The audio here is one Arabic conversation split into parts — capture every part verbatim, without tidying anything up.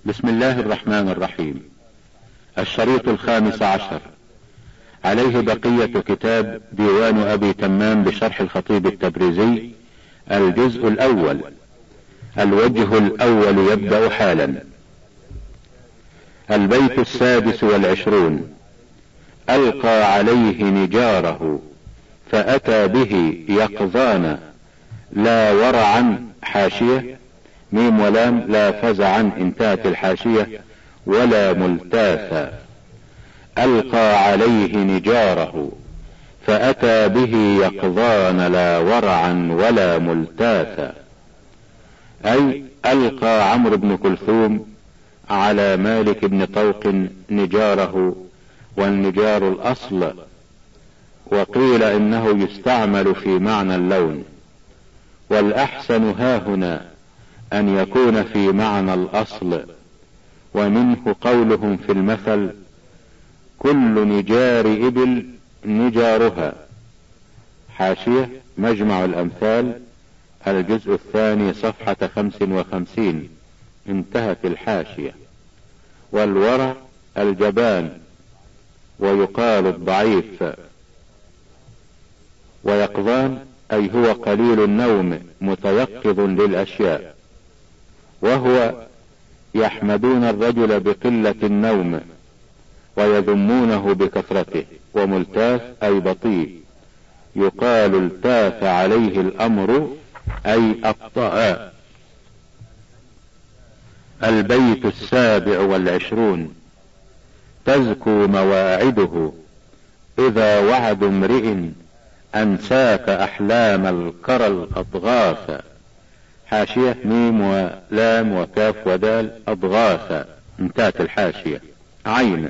بسم الله الرحمن الرحيم. الشريط الخامس عشر، عليه بقية كتاب ديوان أبي تمام بشرح الخطيب التبريزي، الجزء الأول. الوجه الأول يبدأ حالا. البيت السادس والعشرون: ألقى عليه نجاره فأتى به يقظان لا ورعا. حاشية: ميم ولام لا فزعا، انتهت الحاشية، ولا ملتاثا. ألقى عليه نجاره فأتى به يقظان لا ورعا ولا ملتاثا، أي ألقى عمرو بن كلثوم على مالك بن طوق نجاره، والنجار الأصل، وقيل إنه يستعمل في معنى اللون، والأحسن هاهنا أن يكون في معنى الأصل، ومنه قولهم في المثل: كل نجار إبل نجارها. حاشية: مجمع الأمثال، الجزء الثاني صفحة خمس وخمسين، انتهت الحاشية. والورع الجبان، ويقال الضعيف. ويقظان أي هو قليل النوم متيقظ للأشياء، وهو يحمدون الرجل بقلة النوم ويذمونه بكثرته. وملتاث أي بطيء، يقال التاث عليه الأمر أي أبطأ. البيت السابع والعشرون: تزكو مواعده إذا وعد امرئ أنساك أحلام الكرى الأضغاث. حاشية: ميم ولام وكاف ودال أضغاث، انتهت الحاشية. عين: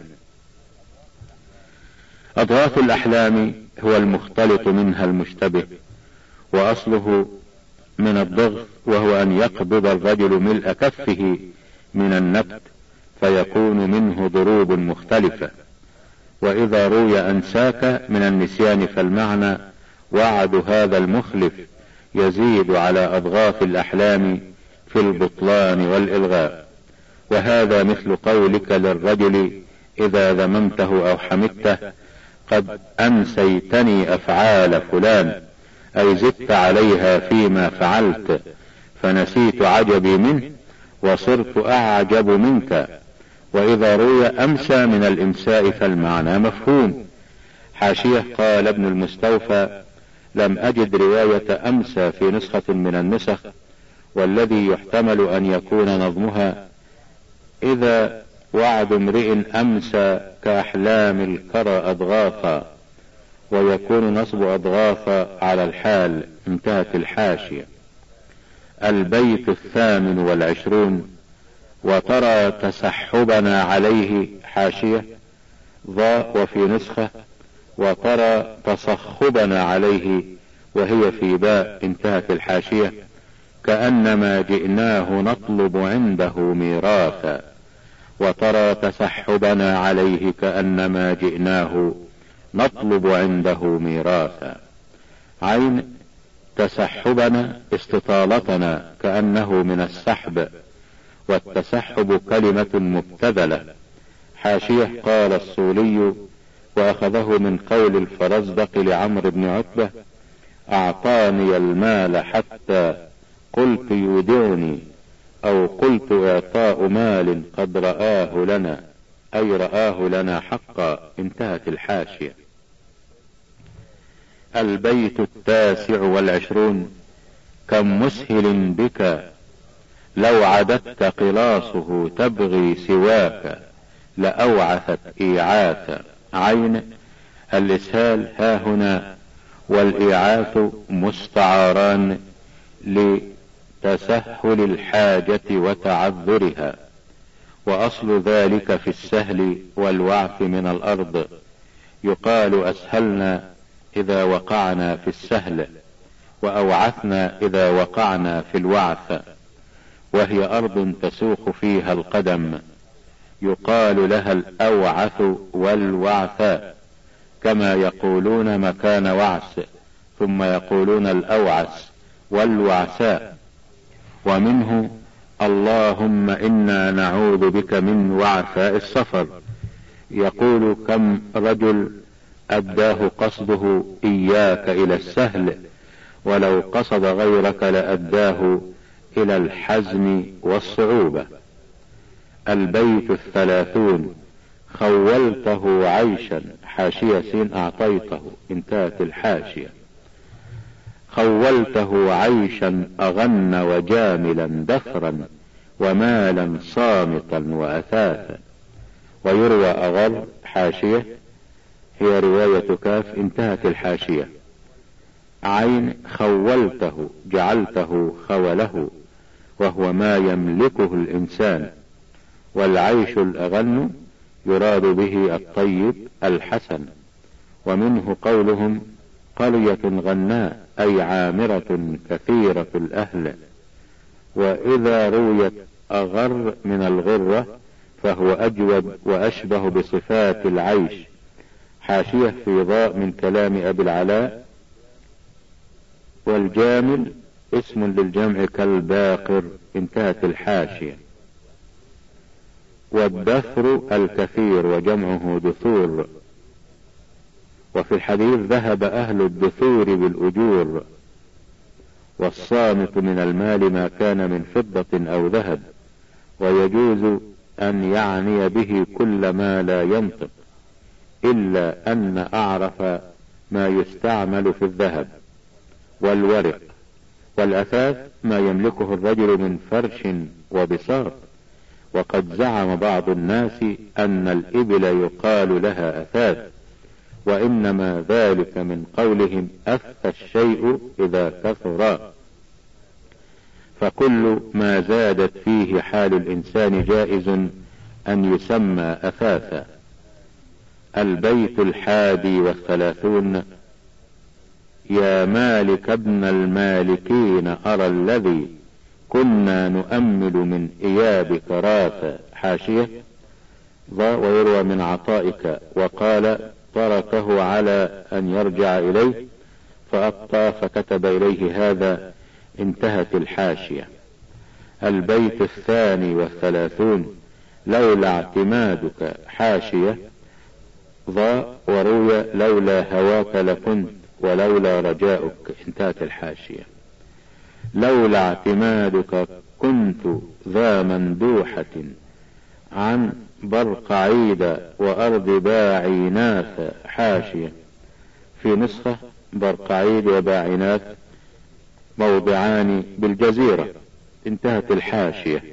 أضغاث الأحلام هو المختلط منها المشتبه، وأصله من الضغط، وهو أن يقبض الرجل ملء كفه من النبت فيكون منه ضروب مختلفة. وإذا روي أنساك من النسيان فالمعنى وعد هذا المخلف يزيد على أضغاث الأحلام في البطلان والإلغاء. وهذا مثل قولك للرجل إذا ذممته أو حمدته: قد أنسيتني أفعال فلان، أي زدت عليها فيما فعلت، فنسيت عجبي منه وصرت أعجب منك. وإذا روي أمسى من الإمساء فالمعنى مفهوم. حاشية: قال ابن المستوفى: لم أجد رواية أمسى في نسخة من النسخ، والذي يحتمل أن يكون نظمها: إذا وعد امرئ أمسى كأحلام الكرى أضغاثا، ويكون نصب أضغاثا على الحال، انتهت الحاشية. البيت الثامن والعشرون: وترى تسحبنا عليه. حاشية: ضاء وفي نسخة وترى تصخبنا عليه، وهي في باء، انتهت الحاشية. كأنما جئناه نطلب عنده ميراثا. وترى تسحبنا عليه كأنما جئناه نطلب عنده ميراثا. عين: تسحبنا استطالتنا، كأنه من السحب، والتسحب كلمة مبتذلة. حاشية: قال الصولي: وأخذه من قول الفرزدق لعمرو بن عتبة: أعطاني المال حتى قلت يودعني، أو قلت إعطاء مال قد رآه لنا، أي رآه لنا حقا، انتهت الحاشية. البيت التاسع والعشرون: كم مسهل بك لو عددت قلاصه تبغي سواك، لأوعثت إيعاثا. عين: الإسهال هاهنا، والإيعاث مستعاران لتسهل الحاجة وتعذرها، وأصل ذلك في السهل والوعث من الأرض. يقال أسهلنا إذا وقعنا في السهل، وأوعثنا إذا وقعنا في الوعث، وهي أرض تسوق فيها القدم. يقال لها الأوعث والوعثاء، كما يقولون مكان وعث، ثم يقولون الأوعث والوعثاء. ومنه اللهم إنا نعوذ بك من وعثاء السفر. يقول كم رجل أداه قصده إياك إلى السهل، ولو قصد غيرك لأداه إلى الحزن والصعوبة. البيت الثلاثون: خولته عيشا، حاشية سين أعطيته، انتهت الحاشية. خولته عيشا أغن وجاملا دثرا ومالا صامتا وأثاثا. ويروى أغر، حاشية هي رواية كاف، انتهت الحاشية. عين: خولته جعلته خوله، وهو ما يملكه الإنسان. والعيش الأغن يراد به الطيب الحسن، ومنه قولهم قرية غناء، أي عامرة كثيرة الأهل. وإذا رويت أغر من الغرة فهو أجود وأشبه بصفات العيش. حاشية في ضاء من كلام أبي العلاء. والجامل اسم للجمع كالباقر، انتهت الحاشية. والدثر الكثير وجمعه دثور. وفي الحديث ذهب أهل الدثور بالأجور. والصامت من المال ما كان من فضة أو ذهب، ويجوز أن يعني به كل ما لا ينطق، إلا أن أعرف ما يستعمل في الذهب والورق. والأثاث ما يملكه الرجل من فرش وبساط. وقد زعم بعض الناس أن الإبل يقال لها أثاث، وإنما ذلك من قولهم أث الشيء إذا كثر. فكل ما زادت فيه حال الإنسان جائز أن يسمى أثاثا. البيت الحادي والثلاثون: يا مالك ابن المالكين، أرى الذي كنا نؤمل من إيابك راثا. حاشية ضاء. ويروى من عطائك، وقال تركه على أن يرجع إليه فأبطى فكتب إليه هذا، انتهت الحاشية. البيت الثاني والثلاثون: لولا اعتمادك. حاشية ضاء. وروي لولا هواك لكنت، ولولا رجاؤك، انتهت الحاشية. لولا اعتمادك كنت ذا مندوحة عن برقعيد وأرض باعيناث. حاشية في نسخة برقعيد وباعيناث موضعان بالجزيرة، انتهت الحاشية.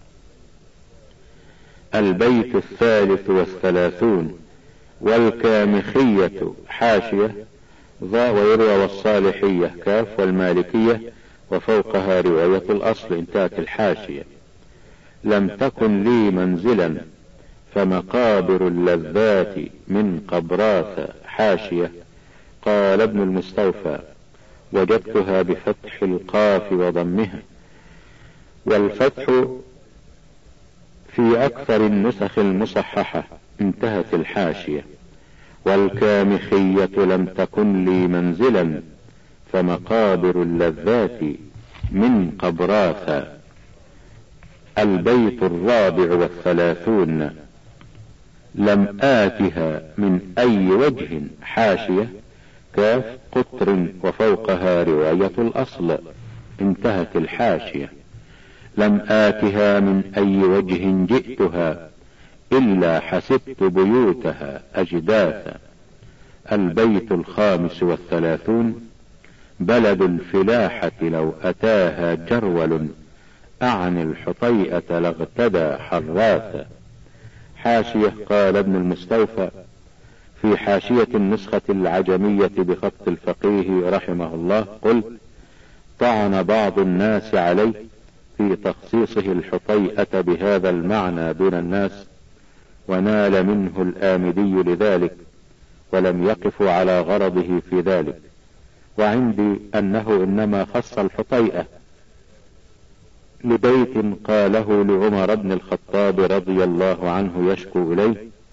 البيت الثالث والثلاثون: والكامخية. حاشية ضاء. ويروى والصالحية كاف. والمالكية وفوقها رواية الأصل، انتهت الحاشية. لم تكن لي منزلا فمقابر اللذات من قبراث. حاشية قال ابن المستوفى: وجدتها بفتح القاف وضمها، والفتح في أكثر النسخ المصححة، انتهت الحاشية. والكامخية لم تكن لي منزلا فمقابر اللذات من قبراثا. البيت الرابع والثلاثون: لم آتها من أي وجه. حاشية كاف قطر وفوقها رواية الأصل، انتهت الحاشية. لم آتها من أي وجه جئتها إلا حسبت بيوتها أجداثا. البيت الخامس والثلاثون: بلد الفلاحة لو أتاها جرول أعني الحطيئة لاغتدى حراثا. حاشية قال ابن المستوفى في حاشية النسخة العجمية بخط الفقيه رحمه الله: قلت طعن بعض الناس عليه في تخصيصه الحطيئة بهذا المعنى دون الناس، ونال منه الآمدي لذلك، ولم يقفوا على غرضه في ذلك. وعندي أنه إنما خص الحطيئة لبيت قاله لعمر بن الخطاب رضي الله عنه يشكو إليه: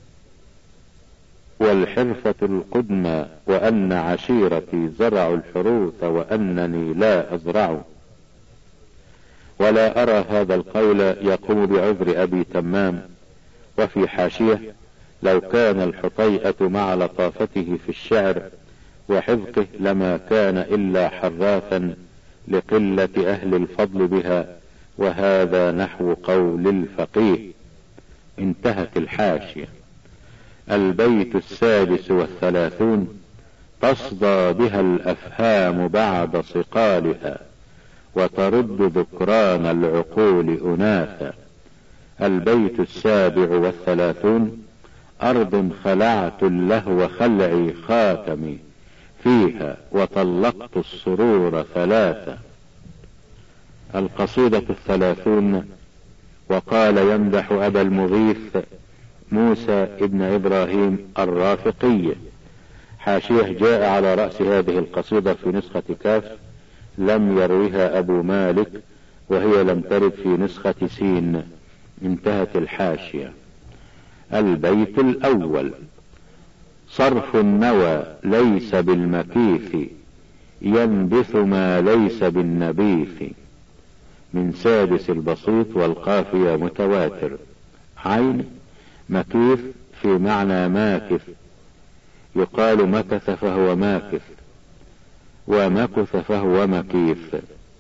والحرفة القدمى وأن عشيرتي زرعوا الحروث وأنني لا أزرع. ولا أرى هذا القول يقوم بعذر أبي تمام. وفي حاشية: لو كان الحطيئة مع لطافته في الشعر وحذقه لما كان إلا حراثا لقلة أهل الفضل بها، وهذا نحو قول الفقيه. انتهت الحاشية. البيت السادس والثلاثون: تصدى بها الأفهام بعد صقالها، وترد ذكران العقول أناثا. البيت السابع والثلاثون: أرض خلعت اللهو خلعي خاتمي فيها، وطلقت السرور ثلاثا. القصيدة الثلاثون: وقال يمدح أبا المغيث موسى ابن إبراهيم الرافقي. حاشية: جاء على رأس هذه القصيدة في نسخة كاف، لم يروها أبو مالك، وهي لم ترد في نسخة سين. انتهت الحاشية. البيت الأول: صرف النوى ليس بالمكيف، ينبث ما ليس بالنبيث. من سادس البسيط والقافية متواتر. عين: مكيف في معنى ماكث، يقال مكث فهو ماكث، ومكث فهو مكيف.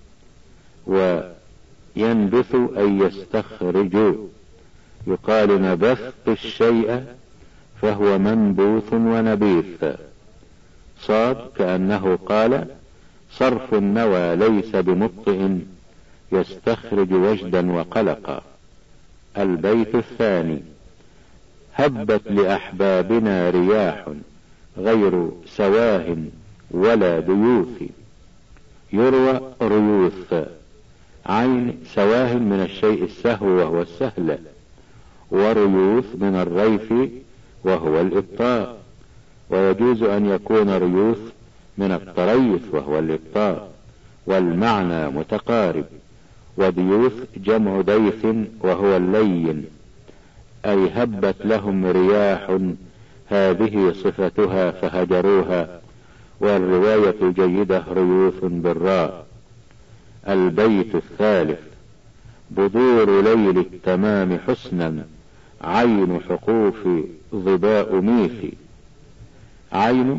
وينبث أي يستخرج، يقال نبثت الشيء فهو منبوث ونبيث. صاد: كأنه قال صرف النوى ليس بمبطئ، يستخرج وجدا وقلقا. البيت الثاني: هبت لأحبابنا رياح غير سواه ولا ديوث. يروى ريوث. عين: سواه من الشيء السهو وهو السهل، وريوث من الريف وهو الإبطاء، ويجوز أن يكون ريوث من الطريف وهو الإبطاء، والمعنى متقارب. وديوث جمع ديث وهو اللين. أي هبت لهم رياح، هذه صفتها فهجروها. والرواية الجيدة ريوث بالراء. البيت الثالث: بدور ليل التمام حسنا، عين حقوف ظباء ميث. عين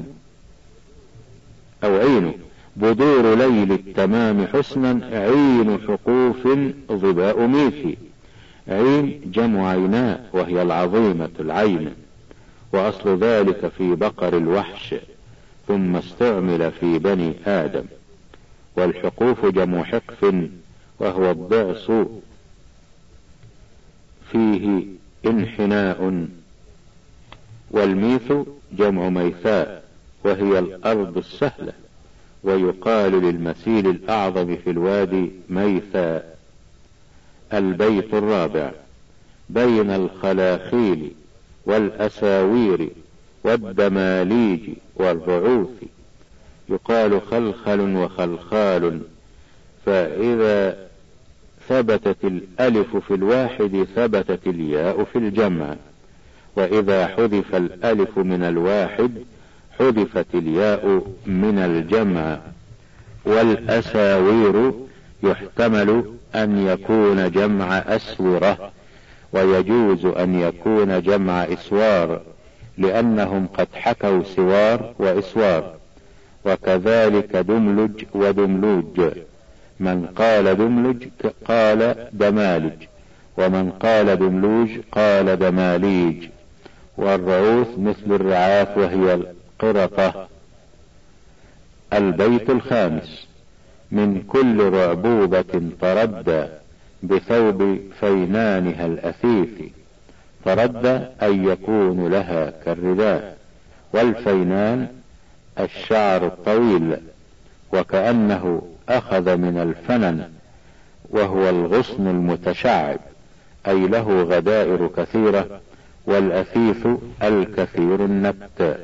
أو عين: بدور ليل التمام حسنا، عين حقوف ظباء ميث. عين جمع عيناء، وهي العظيمة العين، وأصل ذلك في بقر الوحش، ثم استعمل في بني آدم. والحقوف جمع حقف، وهو الضعص فيه انحناء. والميث جمع ميثاء، وهي الأرض السهلة، ويقال للمسيل الأعظم في الوادي ميثاء. البيت الرابع: بين الخلاخيل والأساوير والدماليج والرعوث. يقال خلخل وخلخال، فإذا ثبتت الألف في الواحد ثبتت الياء في الجمع، وإذا حذف الألف من الواحد حذفت الياء من الجمع. والأساوير يحتمل أن يكون جمع أسورة، ويجوز أن يكون جمع إسوار، لأنهم قد حكوا سوار وإسوار. وكذلك دملج ودملوج، من قال دملج قال دمالج، ومن قال دملوج قال دماليج. والرعوث مثل الرعاف، وهي القرطة. البيت الخامس: من كل رعبوبة تردى بثوب فينانها الأثيث. تردى أي يكون لها كالرداء. والفينان الشعر الطويل، وكأنه أخذ من الفنن، وهو الغصن المتشعب، أي له غدائر كثيرة. والأثيث الكثير النبت.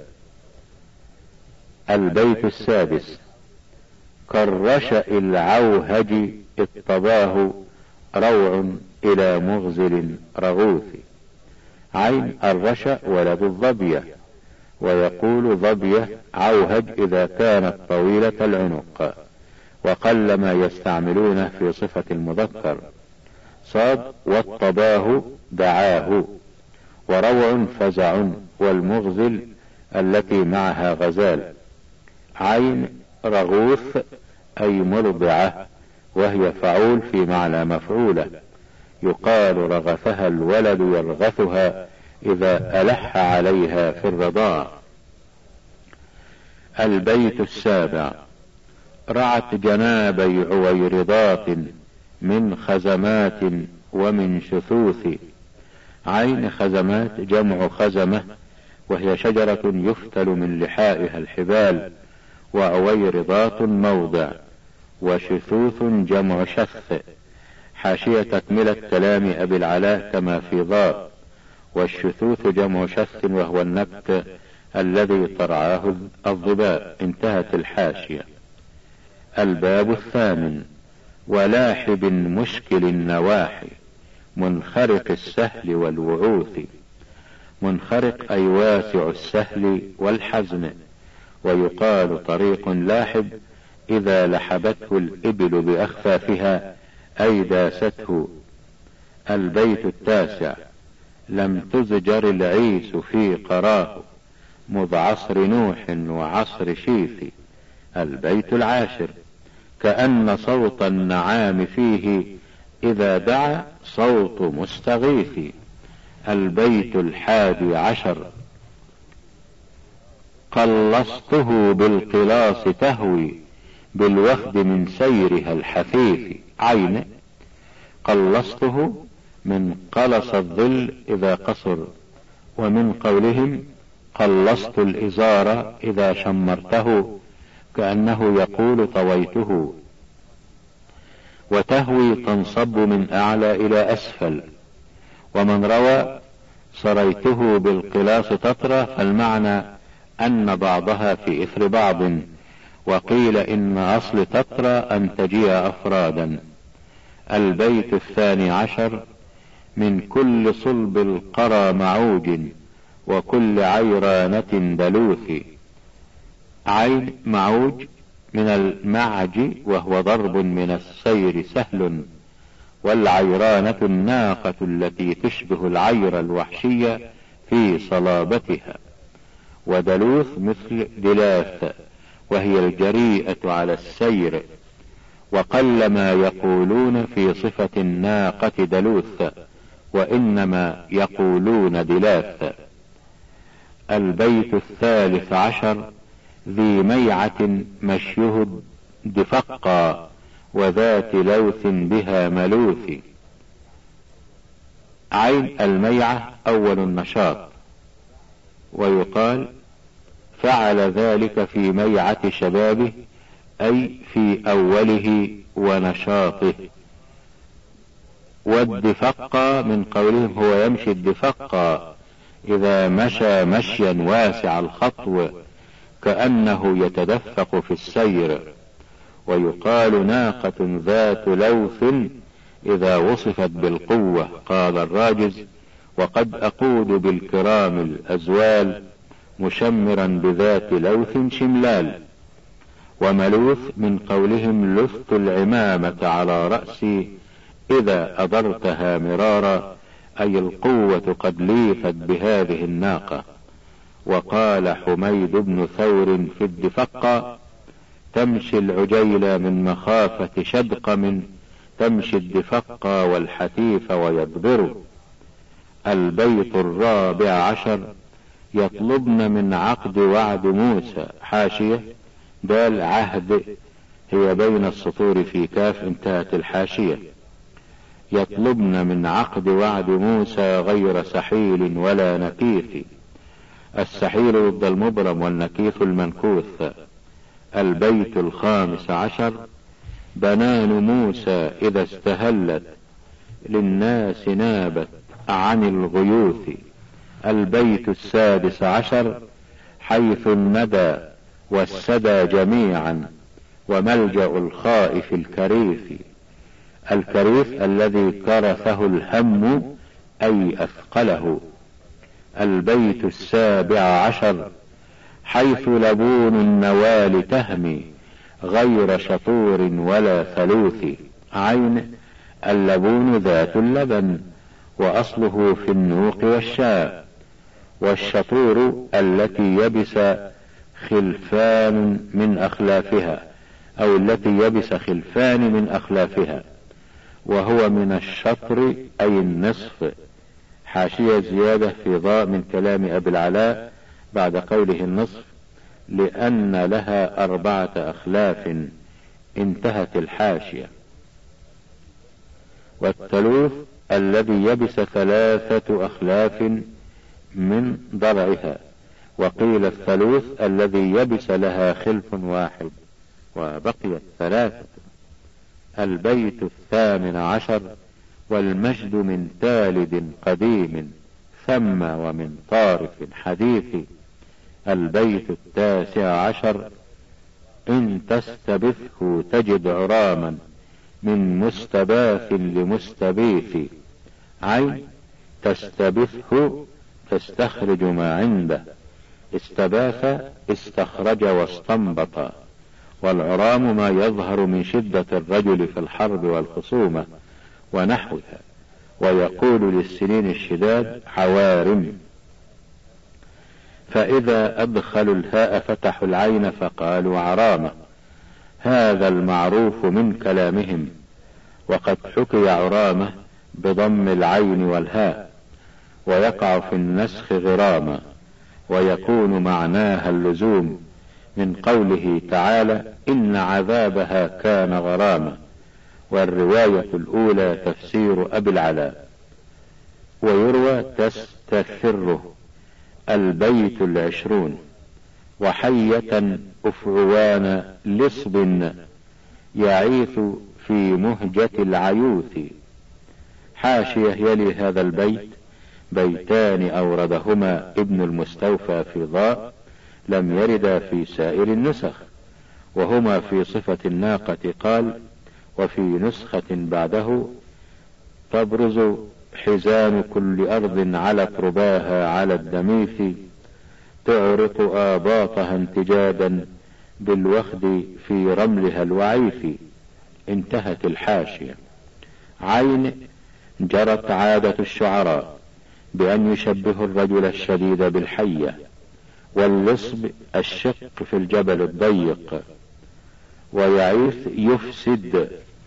البيت السادس: كالرشأ العوهج اطباه روع إلى مغزل رغوث. عين: الرشأ ولد الظبية، ويقول ظبية عوهج إذا كانت طويلة العنق. وقل ما يستعملونه في صفة المذكر. صاد والطباه دعاه، وروع فزع، والمغزل التي معها غزال. عين رغوث أي مرضعة، وهي فعول في معنى مفعولة، يقال رغفها الولد يرغثها إذا ألح عليها في الرضاع. البيت السابع. رعت جنابي عويرضات من خزمات ومن شثوث. عين خزمات جمع خزمة، وهي شجرة يفتل من لحائها الحبال، وعويرضات موضع، وشثوث جمع شث. حاشية تكملة كلام أبي العلاء كما في ضاء. والشثوث جمع شث، وهو النبت الذي ترعاه الظباء. انتهت الحاشية. الباب الثامن. ولاحب مشكل النواحي، منخرق السهل والوعوث. منخرق أي واسع السهل والحزن، ويقال طريق لاحب إذا لحبته الإبل بأخفافها أي داسته. البيت التاسع. لم تزجر العيس في قراه، مذ عصر نوح وعصر شيث. البيت العاشر. كأن صوت النعام فيه إذا دعا صوت مستغيث. البيت الحادي عشر. قلصته بالقلاص تهوي، بالوفد من سيرها الحثيث. عين قلصته من قلص الظل إذا قصر، ومن قولهم قلصت الإزار إذا شمرته، كأنه يقول طويته. وتهوي تنصب من أعلى إلى أسفل. ومن روى سريته بالقلاص تطرى، فالمعنى أن بعضها في إثر بعض، وقيل إن أصل تطرى أن تجيء أفرادا. البيت الثاني عشر. من كل صلب القرى معوج، وكل عيرانة دلوث. عين معوج من المعج، وهو ضرب من السير سهل. والعيرانة الناقة التي تشبه العير الوحشية في صلابتها. ودلوث مثل دلاث، وهي الجريئة على السير. وقل ما يقولون في صفة الناقة دلوث، وإنما يقولون دلاث. البيت الثالث عشر. ذي ميعة مشيه دفقا، وذات لوث بها ملوث. عين الميعة أول النشاط، ويقال فعل ذلك في ميعة شبابه، أي في أوله ونشاطه. والدفقا من قولهم هو يمشي الدفقا إذا مشى مشيا واسع الخطو، كأنه يتدفق في السير. ويقال ناقة ذات لوث إذا وصفت بالقوة. قال الراجز: وقد أقود بالكرام الأزوال، مشمرا بذات لوث شملال. وملوث من قولهم لثت العمامة على رأسي إذا أدرتها مرارا، أي القوة قد ليفت بهذه الناقة. وقال حميد بن ثور في الدفقة: تمشي العجيلة من مخافة شدق، من تمشي الدفقة والحثيف ويدبر. البيت الرابع عشر. يطلبن من عقد وعد موسى. حاشية دال عهد هي بين السطور في كاف. انتهت الحاشية. يطلبن من عقد وعد موسى غير سحيل ولا نكيث. السحيل ضد المبرم، والنكيث المنكوث. البيت الخامس عشر. بنان موسى إذا استهلت، للناس نابت عن الغيوث. البيت السادس عشر. حيث الندى والسدى جميعا، وملجأ الخائف الكريث. الكريث الذي كرثه الهم أي أثقله. البيت السابع عشر. حيث لبون النوال تهمي، غير شطور ولا ثلوث. عين اللبون ذات اللبن، وأصله في النوق والشاء. والشطور التي يبس خلفان من أخلافها، أو التي يبس خلفان من أخلافها، وهو من الشطر أي النصف. حاشية زيادة في ضاء من كلام أبي العلاء بعد قوله النصف، لأن لها أربعة أخلاف. انتهت الحاشية. والثلوث الذي يبس ثلاثة أخلاف من ضرعها، وقيل الثلوث الذي يبس لها خلف واحد وبقيت ثلاثة. البيت الثامن عشر: والمجد من تالد قديم ثم ومن طارف حديث. البيت التاسع عشر: إن تستبثه تجد عراما من مستباث لمستبيث. عين تستبثه تستخرج ما عنده، استباث استخرج واستنبط. والعرام ما يظهر من شدة الرجل في الحرب والخصومة ونحوها، ويقول للسنين الشداد عوارم. فإذا أدخلوا الهاء فتحوا العين فقالوا عرامة، هذا المعروف من كلامهم. وقد حكي عرامة بضم العين والهاء، ويقع في النسخ غراما، ويكون معناها اللزوم، من قوله تعالى إن عذابها كان غراما. والرواية الأولى تفسير أبي العلاء. ويروى تستثره البيت العشرون. وحية أفعوان لصب يعيث في مهجة العيوث. حاشية: يلي هذا البيت بيتان أوردهما ابن المستوفى في ضاء، لم يردا في سائر النسخ، وهما في صفة الناقة. قال: وفي نسخة بعده: تبرز حزان كل أرض على ترباها على الدميث، تعرق آباطها انتجادا بالوخد في رملها الوعيث. انتهت الحاشية. عين جرت عادة الشعراء بأن يشبهوا الرجل الشديد بالحية، واللصب الشق في الجبل الضيق، ويعيث يفسد.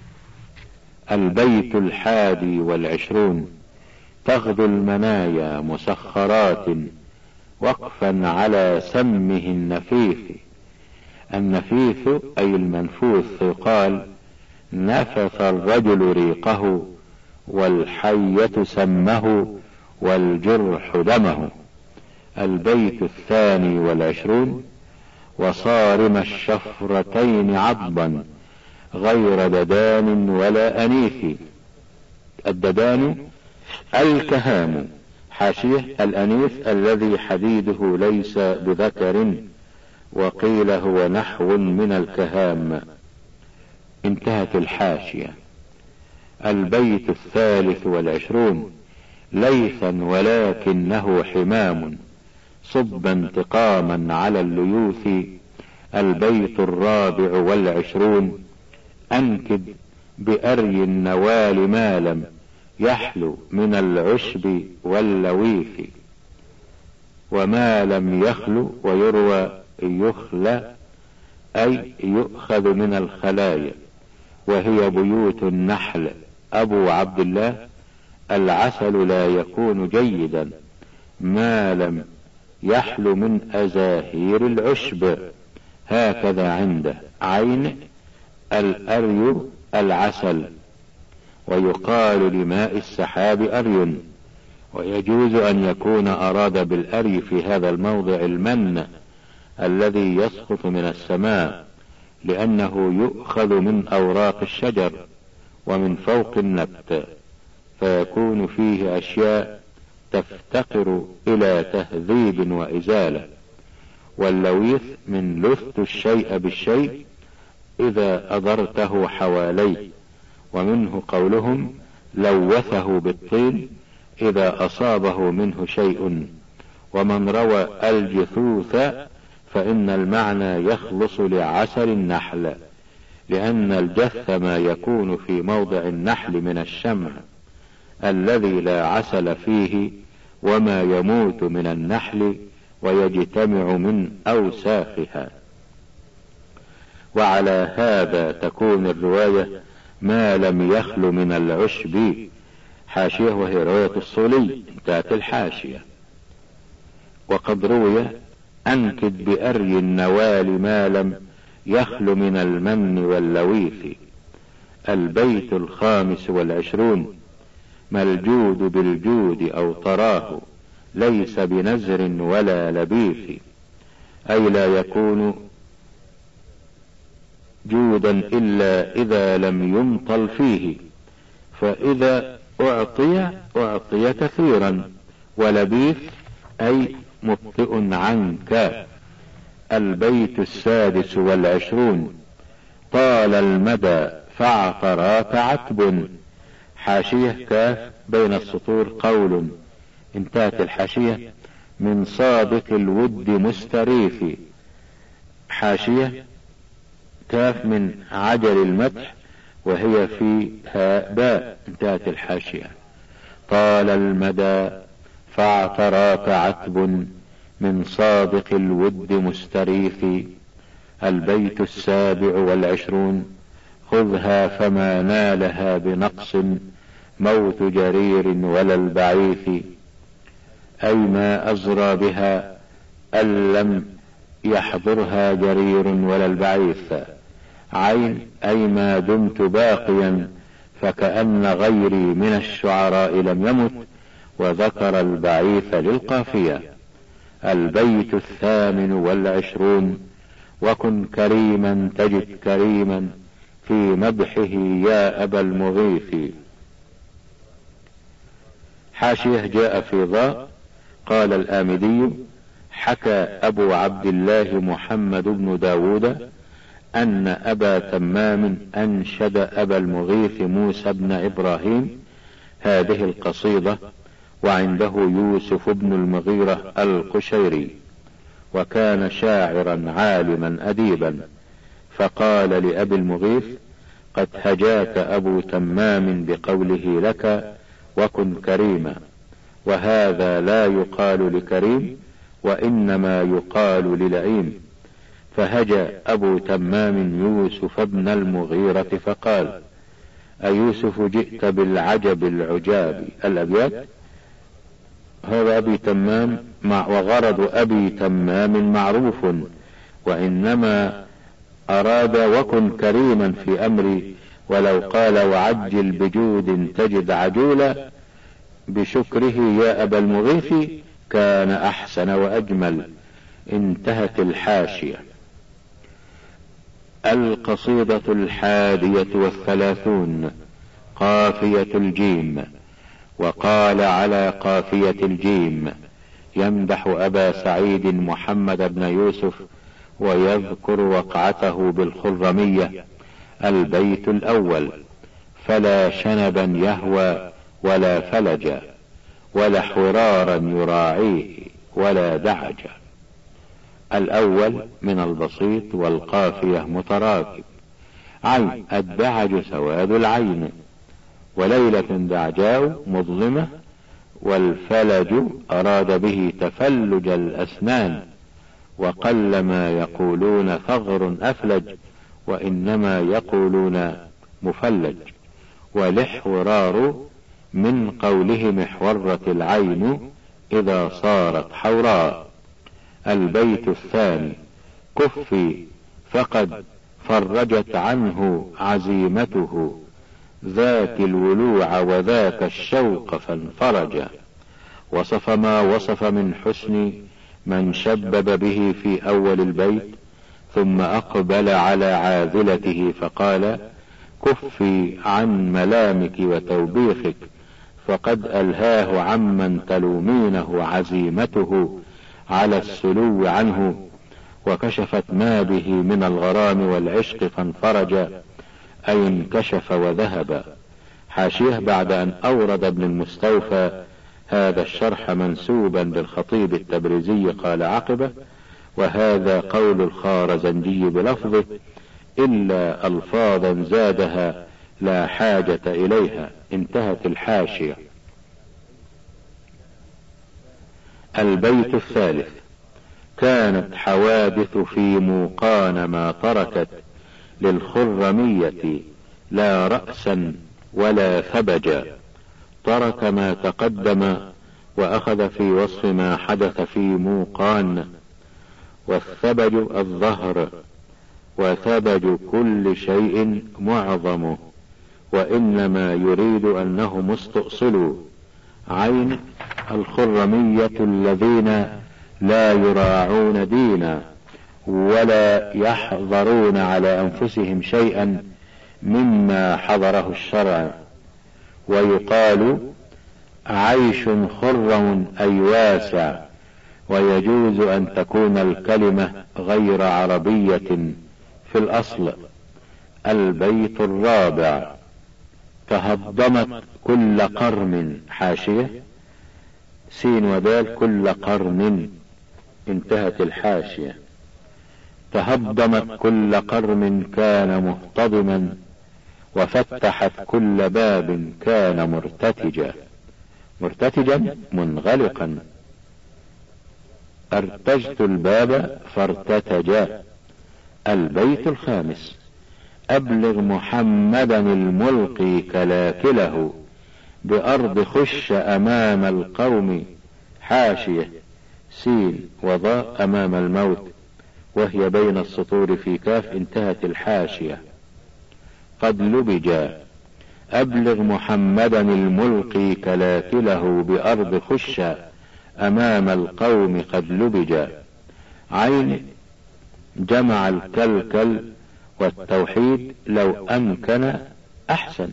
البيت الحادي والعشرون: تغدو المنايا مسخرات وقفا على سمه النفيث. النفيث أي المنفوث. قال: نفث الرجل ريقه، والحية سمه، والجرح دمه. البيت الثاني والعشرون: وصارم الشفرتين عضبا غير ددان ولا أنيث. الددان الكهام. حاشية: الأنيث الذي حديده ليس بذكر، وقيل هو نحو من الكهام. انتهت الحاشية. البيت الثالث والعشرون: ليثا ولكنه حمام صب انتقاما على الليوث. البيت الرابع والعشرون: أنكد بأري النوال ما لم يحلو من العشب واللويث. وما لم يخلو. ويروى يخلى أي يؤخذ من الخلايا، وهي بيوت النحل. أبو عبد الله: العسل لا يكون جيدا ما لم يحلو من أزاهير العشب، هكذا عنده. عين الأري العسل. ويقال لماء السحاب أري. ويجوز أن يكون أراد بالأري في هذا الموضع المن الذي يسقط من السماء، لأنه يؤخذ من أوراق الشجر ومن فوق النبت، فيكون فيه أشياء تفتقر إلى تهذيب وإزالة. واللويث من لثت الشيء بالشيء إذا أضرته حواليه، ومنه قولهم لوثه بالطين إذا أصابه منه شيء. ومن روى الجثوث فإن المعنى يخلص لعسل النحل. لأن الجث ما يكون في موضع النحل من الشمع الذي لا عسل فيه، وما يموت من النحل ويجتمع من أوساخها. وعلى هذا تكون الرواية ما لم يخل من العشب. حاشية، وهي رواية الصولي، انتهت الحاشية. وقد روي أنكد بأري النوال ما لم يخل من المن واللويث. البيت الخامس والعشرون: ما الجود بالجود أو طراه ليس بنزر ولا لبيث، أي لا يكون جودا إلا إذا لم يمطل فيه، فإذا أعطي أعطي كثيرا، ولبيث أي مبطئ عنك. البيت السادس والعشرون: طال المدى فاعتراك عتب. حاشية، كاف بين السطور قول، انتهت الحاشية. من صادق الود مستريف. حاشية، كاف من عجل المدح، وهي في هاء باء، انتهت الحاشية. طال المدى فاعتراك عتب، من صادق الود مستريف. البيت السابع والعشرون: خذها فما نالها بنقص موت جرير ولا البعيث، أي ما أزرى بها أن لم يحضرها جرير ولا البعيث. عين، أي ما دمت باقيا فكأن غيري من الشعراء لم يمت، وذكر البعيث للقافية. البيت الثامن والعشرون: وكن كريما تجد كريما في مدحه يا أبا المغيث. حاشية، جاء في ضاء. قال الآمدي: حكى أبو عبد الله محمد بن داود أن أبا تمام أنشد أبا المغيث موسى بن إبراهيم هذه القصيدة، وعنده يوسف بن المغيرة القشيري، وكان شاعرا عالما أديبا، فقال لأبي المغيث: قد هجاك أبو تمام بقوله لك وكن كريما، وهذا لا يقال لكريم وإنما يقال للئيم. فهجى أبو تمام يوسف بن المغيرة فقال: أيوسف جئت بالعجب العجاب. الأبيات. هذا أبي تمام مع وغرض أبي تمام معروف، وإنما أراد وكن كريما في أمري، ولو قال وعجل بجود تجد عجولا بشكره يا أبا المغيث كان أحسن وأجمل. انتهت الحاشية. القصيدة الحادية والثلاثون: قافية الجيم. وقال على قافية الجيم: يمدح أبا سعيد محمد بن يوسف ويذكر وقعته بالخرمية. البيت الأول: فلا شنبا يهوى ولا فلجا، ولا حرارا يراعيه ولا دعجا. الأول من البسيط والقافية متراكب. عين: الدعج سواد العين، وليلة دعجاء مظلمة. والفلج أراد به تفلج الأسنان، وقل ما يقولون ثغر أفلج، وإنما يقولون مفلج. والإحورار من قولهم احورت العين إذا صارت حوراء. البيت الثاني: كفي فقد فرجت عنه عزيمته، ذاك الولوع وذاك الشوق فانفرجا. وصف ما وصف من حسن من شبب به في أول البيت، ثم أقبل على عاذلته فقال: كفي عن ملامك وتوبيخك، فقد ألهاه عمن تلومينه عزيمته على السلو عنه، وكشفت ما به من الغرام والعشق فانفرج، أي انكشف وذهب. حاشيه: بعد أن أورد ابن المستوفى هذا الشرح منسوبا للخطيب التبريزي قال عقبه: وهذا قول الخارزنجي بلفظه: إلا ألفاظا زادها لا حاجة إليها. انتهت الحاشية. البيت الثالث: كانت حوادث في موقان ما تركت للخرمية لا رأسا ولا ثبجا. ترك ما تقدم وأخذ في وصف ما حدث في موقان. والثبج الظهر، وثبج كل شيء معظمه، وإنما يريد أنه مستؤصل. عين الخرمية الذين لا يراعون دينا ولا يحضرون على أنفسهم شيئا مما حضره الشرع. ويقال عيش خرم أي واسع، ويجوز أن تكون الكلمة غير عربية في الأصل. البيت الرابع: تهضمت كل قرن. حاشية: سين ودال كل قرن. انتهت الحاشية. تهضمت كل قرن كان مهتضما، وفتحت كل باب كان مرتتجا. مرتتجا منغلقا. ارتجت الباب فارتتجا. البيت الخامس: أبلغ محمدا الملقي كلاكله بأرض خش أمام القوم. حاشية: سين وضاء أمام الموت، وهي بين السطور في كاف. انتهت الحاشية. قد لبجا: أبلغ محمدا الملقي كلاكله بأرض خش أمام القوم قد لبجا. عين جمع الكلكل والتوحيد لو أمكن أحسن،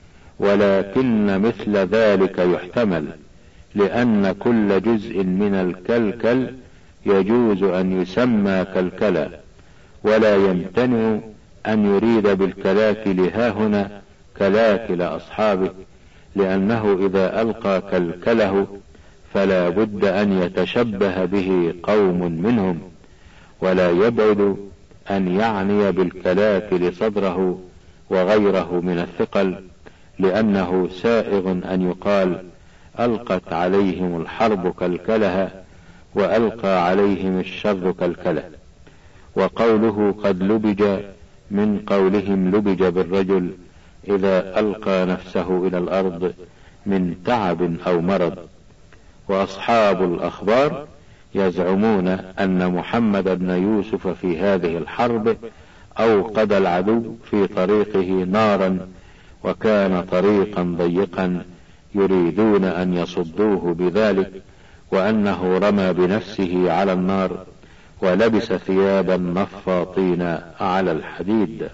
ولكن مثل ذلك يحتمل، لأن كل جزء من الكلكل يجوز أن يسمى كلكلا، ولا يمتنع أن يريد بالكلاكل هاهنا كلاكل أصحابه، لأنه إذا ألقى كلكله فلا بد أن يتشبه به قوم منهم، ولا يبعد أن يعني بالكلاكل صدره وغيره من الثقل، لأنه سائغ أن يقال ألقت عليهم الحرب كلكلها وألقى عليهم الشر كلكله. وقوله قد لبج من قولهم لبج بالرجل إذا ألقى نفسه إلى الأرض من تعب أو مرض. وأصحاب الأخبار يزعمون أن محمد بن يوسف في هذه الحرب أوقد العدو في طريقه نارا، وكان طريقا ضيقا يريدون أن يصدوه بذلك، وأنه رمى بنفسه على النار ولبس ثيابا نفاطين على الحديد.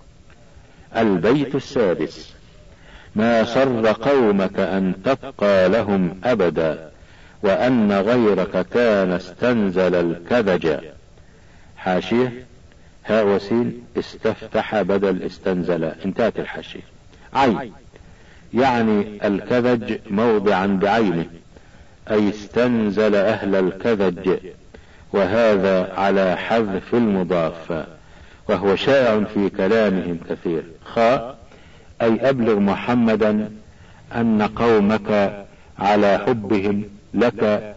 البيت السادس: ما سر قومك أن تبقى لهم أبدا، وأن غيرك كان استنزل الكذج. حاشية: هاء وسين استفتح بدل استنزل. انتهت الحاشية. عين يعني الكذج موضعا بعينه، أي استنزل أهل الكذج، وهذا على حذف المضاف، وهو شائع في كلامهم كثير. خاء أي أبلغ محمدا أن قومك على حبهم لك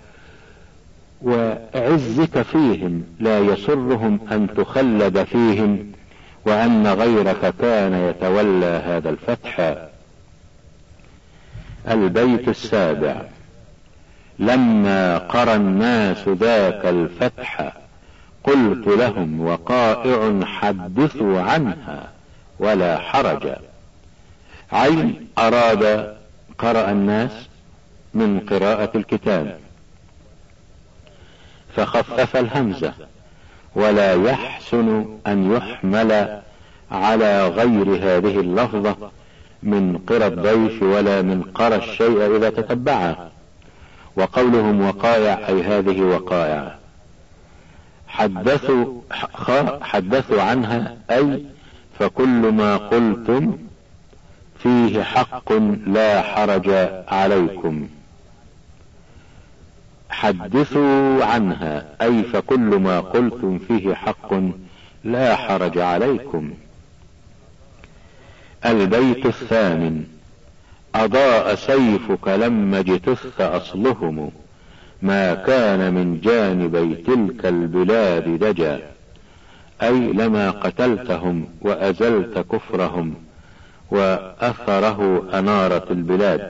وعزك فيهم لا يسرهم أن تخلد فيهم، وأن غيرك كان يتولى هذا الفتح. البيت السابع: لما قرى الناس ذاك الفتح قلت لهم وقائع حدثوا عنها ولا حرج. عين أراد قرأ الناس من قراءة الكتاب فخفف الهمزة، ولا يحسن أن يحمل على غير هذه اللفظة من قرى الضيف ولا من قرى الشيء إذا تتبعه. وقولهم وقائع أي هذه وقائع. حدثوا حدثوا عنها أي فكل ما قلتم فيه حق لا حرج عليكم. حدثوا عنها أي فكل ما قلتم فيه حق لا حرج عليكم. البيت الثامن: أضاء سيفك لما اجتث أصلهم، ما كان من جانبي تلك البلاد دجا، أي لما قتلتهم وأزلت كفرهم وأثره أنارت البلاد.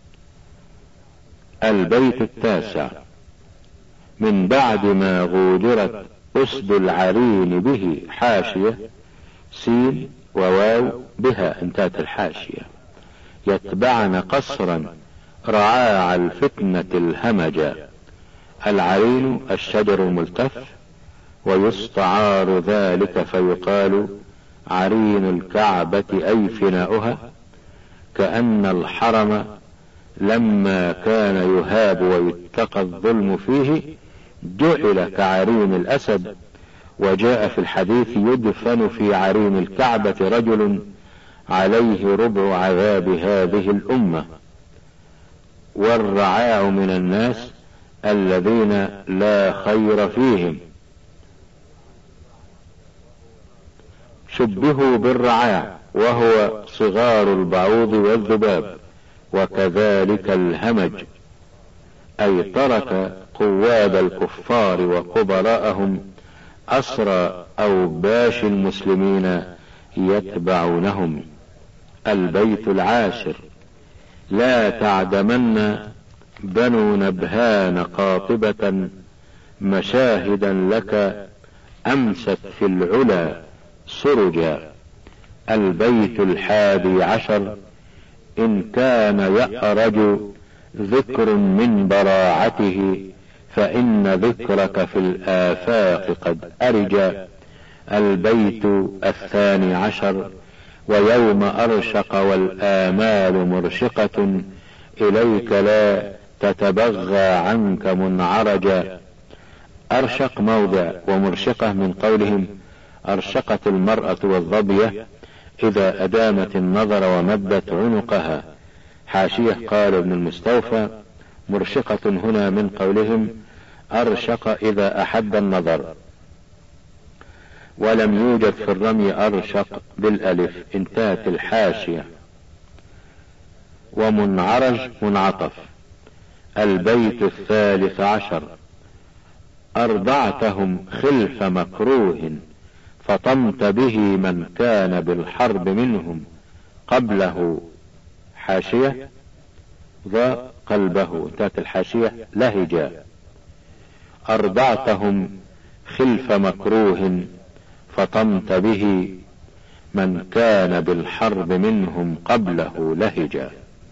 البيت التاسع: من بعد ما غودرت أسد العرين به، حاشية سين وواو بها انتهت الحاشية، يتبعن قصرا رعاع الفتنة الهمجا. العرين الشجر الملتف، ويستعار ذلك فيقال عرين الكعبة أي فناؤها، كأن الحرم لما كان يهاب ويتقى الظلم فيه جعل كعرين الأسد. وجاء في الحديث: يدفن في عرين الكعبة رجل عليه ربع عذاب هذه الأمة. والرعاع من الناس الذين لا خير فيهم، شبهوا بالرعاع وهو صغار البعوض والذباب، وكذلك الهمج، أي ترك قواد الكفار وكبراءهم أسرى أوباش المسلمين يتبعونهم. البيت العاشر: لا تعدمن بنو نبهان قاطبة، مشاهدا لك أمست في العلا سرجا. البيت الحادي عشر: إن كان يأرج ذكر من براعته، فإن ذكرك في الآفاق قد أرجا. البيت الثاني عشر: ويوم أرشق والآمال مرشقة، إليك لا تتبغى عنك منعرجا. أرشق موضع، ومرشقة من قولهم أرشقت المرأة والظبية إذا أدامت النظر ومدت عنقها. حاشية قال ابن المستوفى: مرشقة هنا من قولهم أرشق إذا أحد النظر، ولم يوجد في الرمي أرشق بالألف، انتهت الحاشية. ومنعرج منعطف. البيت الثالث عشر: أرضعتهم خلف مكروه، فطمت به من كان بالحرب منهم قبله. حاشية ذا قلبه، انتهت الحاشية. لهجا. أرضعتهم خلف مكروه، فطمت به من كان بالحرب منهم قبله لهجا.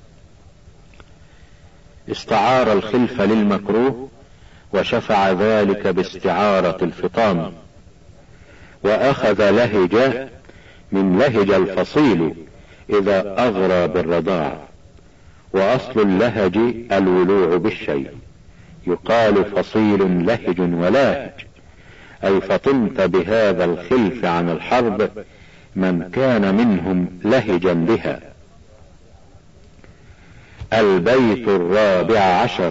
استعار الخلف للمكروه، وشفع ذلك باستعارة الفطام. وأخذ لهجا من لهج الفصيل إذا أغرى بالرضاع، وأصل اللهج الولوع بالشيء، يقال فصيل لهج ولاهج، أي فطمت بهذا الخلف عن الحرب من كان منهم لهجا بها. البيت الرابع عشر: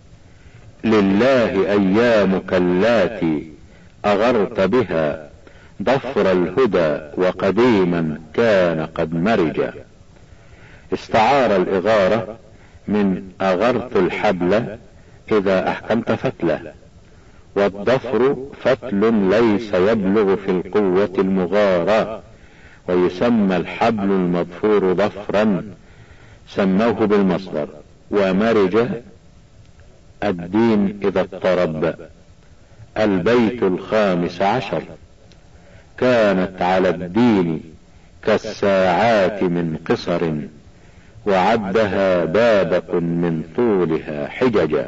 لله أيامك اللاتي أغرت بها، ضفر الهدى وقديما كان قد مرجا. استعار الإغارة من أغرت الحبل إذا أحكمت فتله، والضفر فتل ليس يبلغ في القوة المغارة، ويسمى الحبل المضفور ضفرا، سموه بالمصدر. ومرج الدين إذا اضطرب. البيت الخامس عشر: كانت على الدين كالساعات من قصر، وعدها بابق من طولها حججا.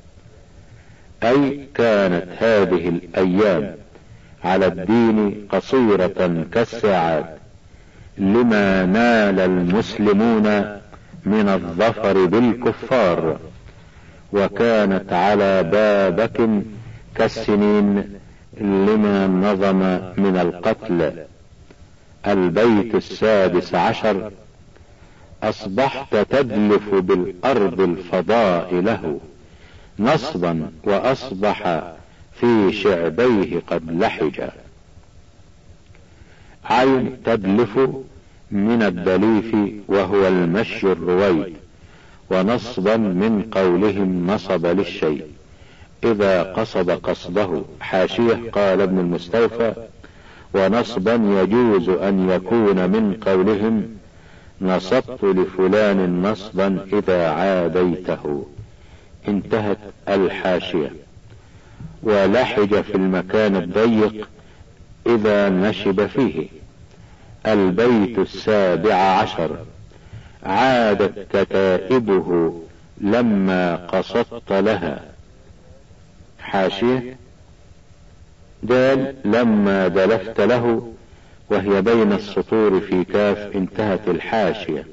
أي كانت هذه الأيام على الدين قصيرة كالساعات، لما نال المسلمون من الظفر بالكفار، وكانت على بابك كالسنين لما نظم من القتل. البيت السادس عشر: أصبحت تدلف بالأرض الفضاء له نصبا، وأصبح في شعبيه قد لحجا. عين تدلف من الدليف وهو المشي الرويد، ونصبا من قولهم نصب للشيء إذا قصد قصده. حاشية. قال ابن المستوفى: ونصبا يجوز أن يكون من قولهم نصبت لفلان نصبا إذا عاديته. انتهت الحاشية. ولحج في المكان الضيق إذا نشب فيه. البيت السابع عشر: عادت كتائبه لما قصدت لها. حاشية. دال لما دلفت له، وهي بين السطور في كاف. انتهت الحاشية.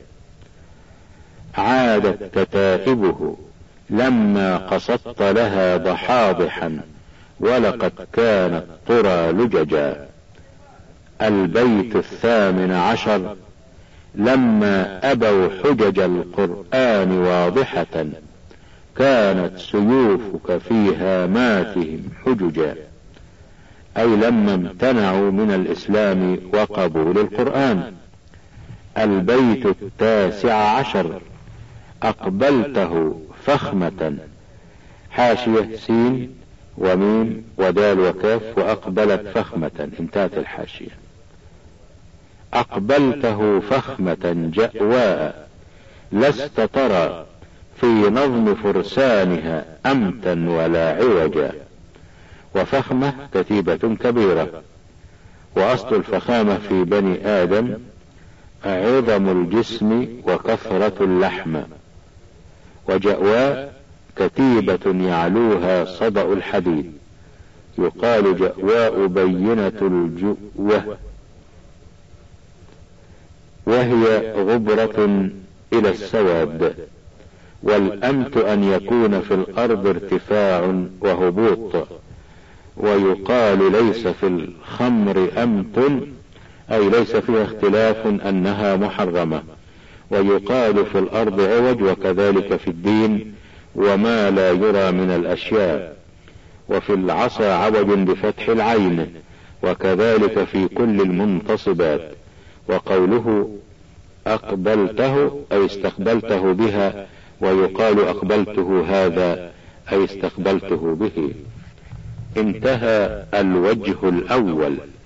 عادت كتائبه لما قصدت لها ضحاضحا، ولقد كانت طرى لججا. البيت الثامن عشر: لما أبوا حجج القرآن واضحة، كانت سيوفك في هاماتهم حججا. أي لما امتنعوا من الإسلام وقبول القرآن. البيت التاسع عشر: أقبلته فخمة. حاشية. سين وميم ودال وكاف وأقبلت فخمة. انتهت الحاشية. أقبلته فخمة جأواء، لست ترى في نظم فرسانها أمتا ولا عوجا. وفخمة كتيبة كبيرة. وأصل الفخامة في بني آدم عظم الجسم وكثرة اللحم. وجأواء كتيبة يعلوها صدأ الحديد. يقال جأواء بينة الجؤوة، وهي غبرة إلى السواد. والأمت أن يكون في الأرض ارتفاع وهبوط. ويقال ليس في الخمر أمت، أي ليس فيها اختلاف أنها محرمة. ويقال في الأرض عوج، وكذلك في الدين وما لا يرى من الأشياء. وفي العصا عوج بفتح العين، وكذلك في كل المنتصبات. وقوله أقبلته أي استقبلته بها، ويقال أقبلته هذا أي استقبلته به. انتهى الوجه الأول.